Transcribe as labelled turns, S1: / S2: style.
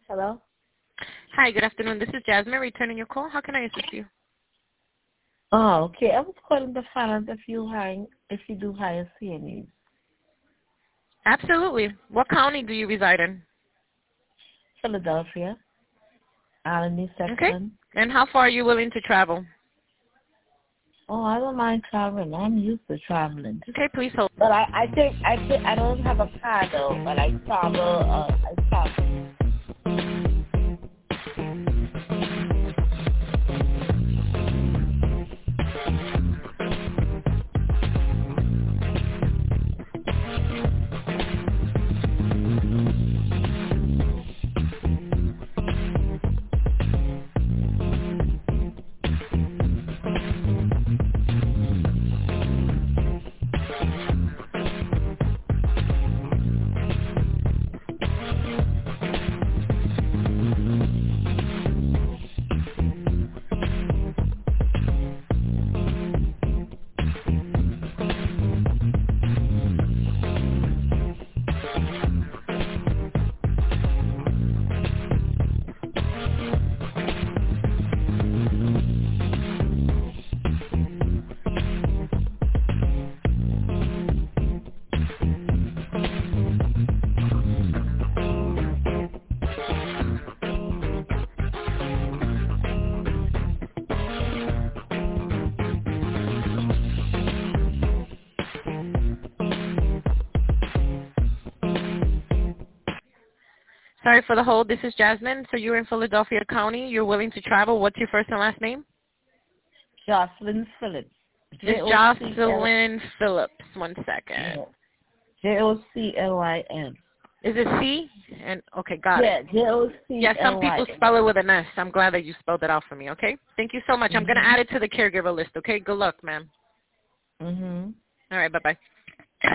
S1: Hello?
S2: Hi, good afternoon. This is Jasmine returning your call. How can I assist you?
S1: Oh, okay. I was calling to find out if you do hire CNAs.
S2: Absolutely. What county do you reside in?
S1: Philadelphia, Alany
S2: Okay.
S1: section.
S2: And how far are you willing to travel?
S1: Oh, I don't mind traveling. I'm used to traveling.
S2: Okay, please hold.
S1: But I think I don't have a car though, but I travel.
S2: Sorry for the hold. This is Jasmine. So you're in Philadelphia County. You're willing to travel. What's your first and last name?
S1: Jocelyn Phillips.
S2: It's Jocelyn Phillips. One second.
S1: Joclyn.
S2: Is it C? And okay, got it.
S1: Yeah, Joclyn.
S2: Yeah, some people spell it with an S. I'm glad that you spelled it out for me, okay? Thank you so much. I'm going to add it to the caregiver list, okay? Good luck, ma'am.
S1: Mhm.
S2: All right, bye-bye.